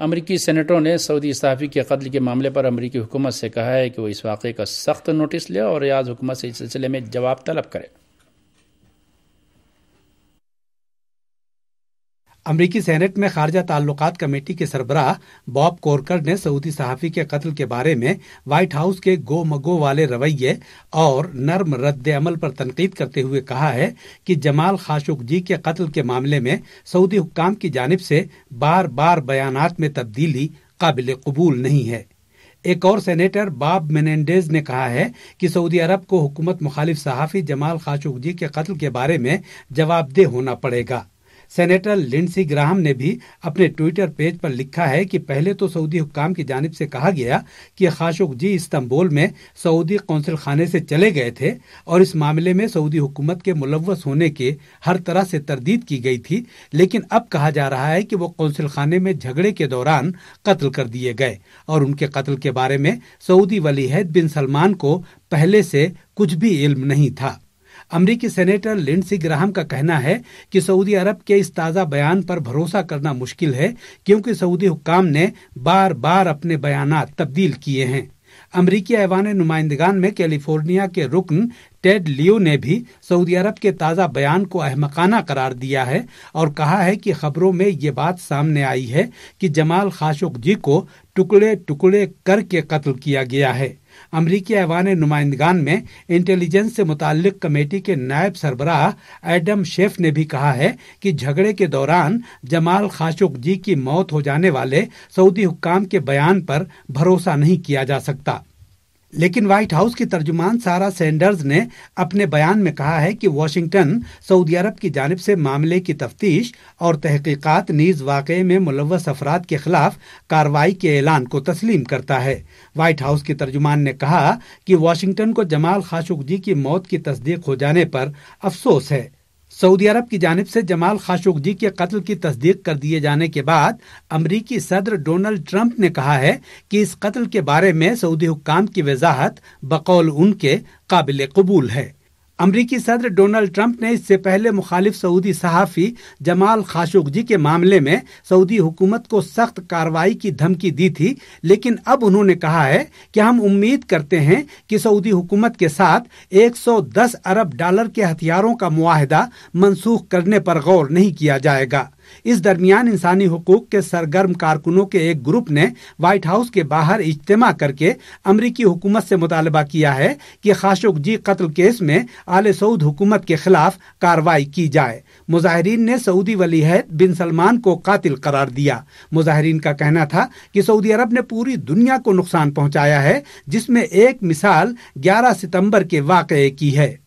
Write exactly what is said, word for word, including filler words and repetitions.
امریکی سینیٹروں نے سعودی صحافی کے قتل کے معاملے پر امریکی حکومت سے کہا ہے کہ وہ اس واقعے کا سخت نوٹس لے اور ریاض حکومت سے اس سلسلے میں جواب طلب کرے۔ امریکی سینٹ میں خارجہ تعلقات کمیٹی کے سربراہ باب کورکر نے سعودی صحافی کے قتل کے بارے میں وائٹ ہاؤس کے گو مگو والے رویے اور نرم رد عمل پر تنقید کرتے ہوئے کہا ہے کہ جمال خاشقجی کے قتل کے معاملے میں سعودی حکام کی جانب سے بار بار بیانات میں تبدیلی قابل قبول نہیں ہے۔ ایک اور سینیٹر باب مینینڈیز نے کہا ہے کہ سعودی عرب کو حکومت مخالف صحافی جمال خاشقجی کے قتل کے بارے میں جواب دہ ہونا پڑے گا۔ سینیٹر لنڈسی گراہم نے بھی اپنے ٹویٹر پیج پر لکھا ہے کہ پہلے تو سعودی حکام کی جانب سے کہا گیا کہ خاشقجی استنبول میں سعودی قونصل خانے سے چلے گئے تھے اور اس معاملے میں سعودی حکومت کے ملوث ہونے کے ہر طرح سے تردید کی گئی تھی، لیکن اب کہا جا رہا ہے کہ وہ قونصل خانے میں جھگڑے کے دوران قتل کر دیے گئے اور ان کے قتل کے بارے میں سعودی ولی عہد بن سلمان کو پہلے سے کچھ بھی علم نہیں تھا۔ امریکی سینیٹر لنڈسی گراہم کا کہنا ہے کہ سعودی عرب کے اس تازہ بیان پر بھروسہ کرنا مشکل ہے کیونکہ سعودی حکام نے بار بار اپنے بیانات تبدیل کیے ہیں۔ امریکی ایوان نمائندگان میں کیلیفورنیا کے رکن ٹیڈ لیو نے بھی سعودی عرب کے تازہ بیان کو احمقانہ قرار دیا ہے اور کہا ہے کہ خبروں میں یہ بات سامنے آئی ہے کہ جمال خاشقجی کو ٹکڑے ٹکڑے کر کے قتل کیا گیا ہے۔ امریکی ایوان نمائندگان میں انٹیلیجنس سے متعلق کمیٹی کے نائب سربراہ ایڈم شیف نے بھی کہا ہے کہ جھگڑے کے دوران جمال خاشقجی کی موت ہو جانے والے سعودی حکام کے بیان پر بھروسہ نہیں کیا جا سکتا۔ لیکن وائٹ ہاؤس کی ترجمان سارا سینڈرز نے اپنے بیان میں کہا ہے کہ واشنگٹن سعودی عرب کی جانب سے معاملے کی تفتیش اور تحقیقات نیز واقعے میں ملوث افراد کے خلاف کارروائی کے اعلان کو تسلیم کرتا ہے۔ وائٹ ہاؤس کی ترجمان نے کہا کہ واشنگٹن کو جمال خاشقجی کی موت کی تصدیق ہو جانے پر افسوس ہے۔ سعودی عرب کی جانب سے جمال خاشقجی کے قتل کی تصدیق کر دیے جانے کے بعد امریکی صدر ڈونلڈ ٹرمپ نے کہا ہے کہ اس قتل کے بارے میں سعودی حکام کی وضاحت بقول ان کے قابل قبول ہے۔ امریکی صدر ڈونلڈ ٹرمپ نے اس سے پہلے مخالف سعودی صحافی جمال خاشقجی کے معاملے میں سعودی حکومت کو سخت کارروائی کی دھمکی دی تھی، لیکن اب انہوں نے کہا ہے کہ ہم امید کرتے ہیں کہ سعودی حکومت کے ساتھ ایک سو دس ارب ڈالر کے ہتھیاروں کا معاہدہ منسوخ کرنے پر غور نہیں کیا جائے گا۔ اس درمیان انسانی حقوق کے سرگرم کارکنوں کے ایک گروپ نے وائٹ ہاؤس کے باہر اجتماع کر کے امریکی حکومت سے مطالبہ کیا ہے کہ خاشقجی قتل کیس میں آل سعود حکومت کے خلاف کارروائی کی جائے۔ مظاہرین نے سعودی ولی عہد بن سلمان کو قاتل قرار دیا۔ مظاہرین کا کہنا تھا کہ سعودی عرب نے پوری دنیا کو نقصان پہنچایا ہے، جس میں ایک مثال گیارہ ستمبر کے واقعے کی ہے۔